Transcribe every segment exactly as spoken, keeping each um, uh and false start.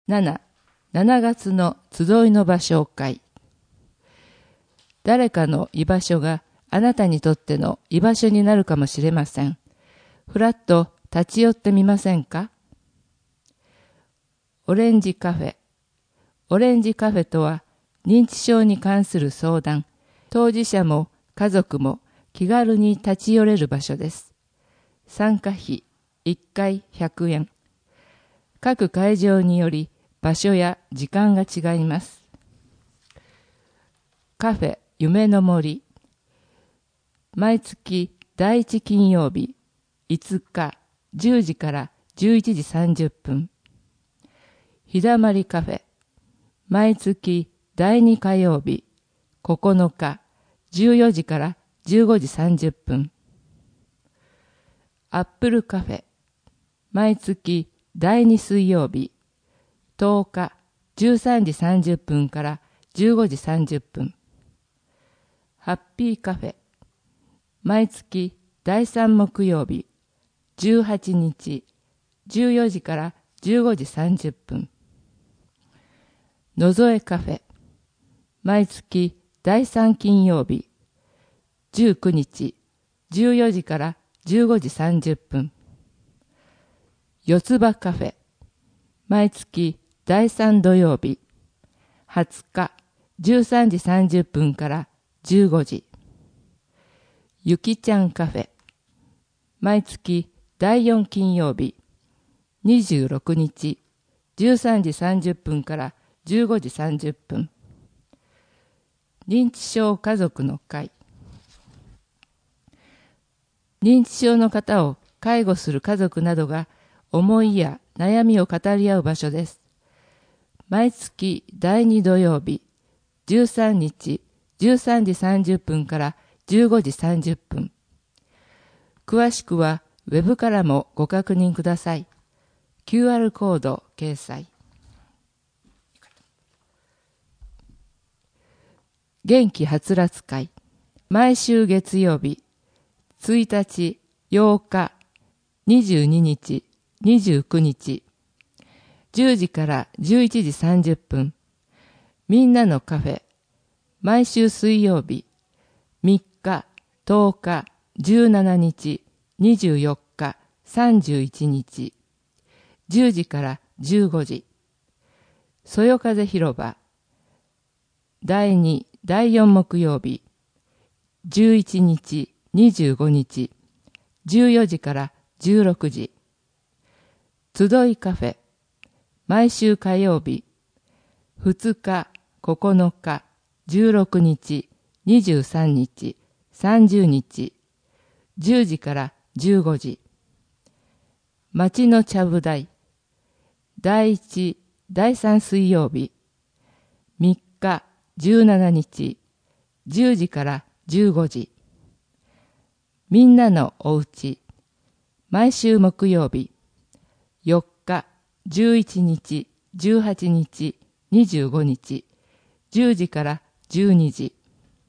なな、しちがつの集いの場紹介。誰かの居場所があなたにとっての居場所になるかもしれません。ふらっと立ち寄ってみませんか？オレンジカフェ。オレンジカフェとは認知症に関する相談、当事者も家族も気軽に立ち寄れる場所です。参加費いっかいひゃくえん。各会場により場所や時間が違います。カフェ夢の森。毎月だいいち金曜日いつかじゅうじからじゅういちじさんじゅっぷん。日だまりカフェ。毎月だいに火曜日ここのかじゅうよじからじゅうごじさんじゅっぷん。アップルカフェ。毎月だいに水曜日とおかじゅうさんじさんじゅっぷんからじゅうごじさんじゅっぷん。ハッピーカフェ。毎月だいさん木曜日じゅうはちにちじゅうよじからじゅうごじさんじゅっぷん。のぞえカフェ。毎月だいさん金曜日じゅうくにちじゅうよじからじゅうごじさんじゅっぷん。四つ葉カフェ。毎月だいさん土曜日はつかじゅうさんじさんじゅっぷんからじゅうごじ。ゆきちゃんカフェ。毎月だいよん金曜日にじゅうろくにちじゅうさんじさんじゅっぷんからじゅうごじさんじゅっぷん。認知症家族の会。認知症の方を介護する家族などが思いや悩みを語り合う場所です。毎月だいに土曜日じゅうさんにちじゅうさんじさんじゅっぷんからじゅうごじさんじゅっぷん。詳しくはウェブからもご確認ください。キューアール コード掲載。元気はつらつ会。毎週月曜日ついたち、ようか、にじゅうににち、にじゅうくにち、じゅうじからじゅういちじさんじゅっぷん。みんなのカフェ。毎週水曜日みっか、とおか、じゅうしちにち、にじゅうよっか、さんじゅういちにち、じゅうじからじゅうごじ。そよ風広場。だいに、だいよん木曜日じゅういちにち、にじゅうごにち、じゅうよじからじゅうろくじ。集いカフェ。毎週火曜日ふつか、ここのか、じゅうろくにち、にじゅうさんにち、さんじゅうにち、じゅうじからじゅうごじ。町のちゃぶ台。だいいち、だいさん水曜日みっか、じゅうしちにち、じゅうじからじゅうごじ。みんなのおうち。毎週木曜日よっか、じゅういちにち、じゅうはちにち、にじゅうごにち、じゅうじからじゅうにじ。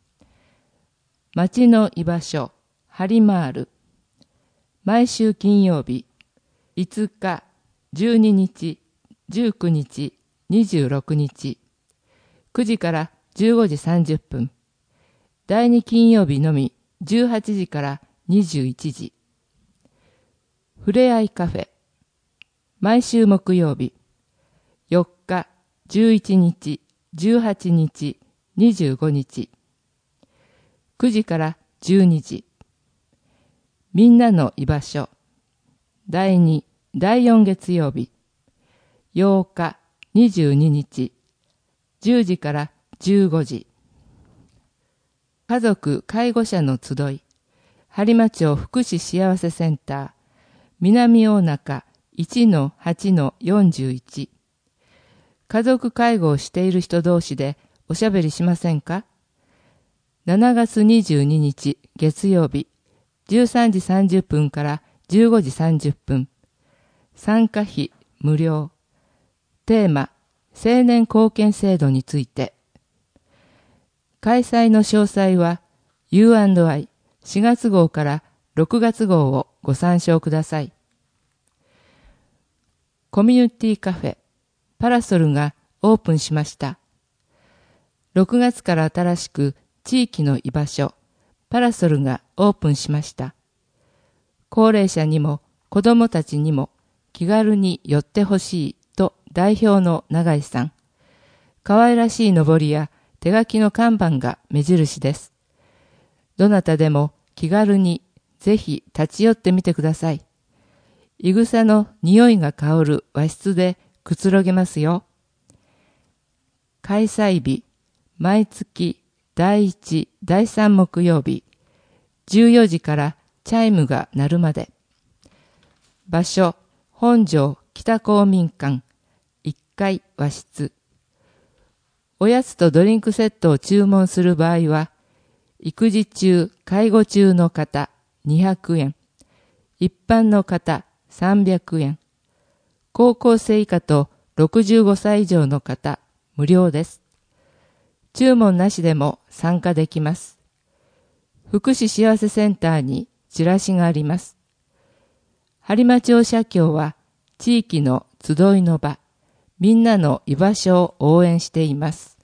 町の居場所、ハリマール。毎週金曜日いつか、じゅうににち、じゅうくにち、にじゅうろくにち、くじからじゅうごじさんじゅっぷん。だいに金曜日のみじゅうはちじからにじゅういちじ。ふれあいカフェ。毎週木曜日よっか、じゅういちにち、じゅうはちにち、にじゅうごにち、くじからじゅうにじ。みんなの居場所。だいに、だいよん月曜日ようか、にじゅうににち、じゅうじからじゅうごじ。家族介護者の集い。播磨町福祉幸せセンター南大中 いちのはちのよんじゅういち。家族介護をしている人同士でおしゃべりしませんか？しちがつにじゅうににち月曜日じゅうさんじさんじゅっぷんからじゅうごじさんじゅっぷん。参加費無料。テーマ、青年貢献制度について。開催の詳細は ユーアンドアイしがつ号からろくがつ号をご参照ください。コミュニティカフェパラソルがオープンしました。ろくがつから新しく地域の居場所、パラソルがオープンしました。高齢者にも子供たちにも気軽に寄ってほしいと代表の永井さん。可愛らしいのぼりや手書きの看板が目印です。どなたでも気軽にぜひ立ち寄ってみてください。いぐさの匂いが香る和室でくつろげますよ。開催日、毎月だいいち、だいさん木曜日、じゅうよじからチャイムが鳴るまで。場所、本庄北公民館、いっかい和室。おやつとドリンクセットを注文する場合は、育児中、介護中の方にひゃくえん、一般の方さんびゃくえん、高校生以下とろくじゅうごさい以上の方無料です。注文なしでも参加できます。福祉幸せセンターにチラシがあります。播磨町社協は地域の集いの場、みんなの居場所を応援しています。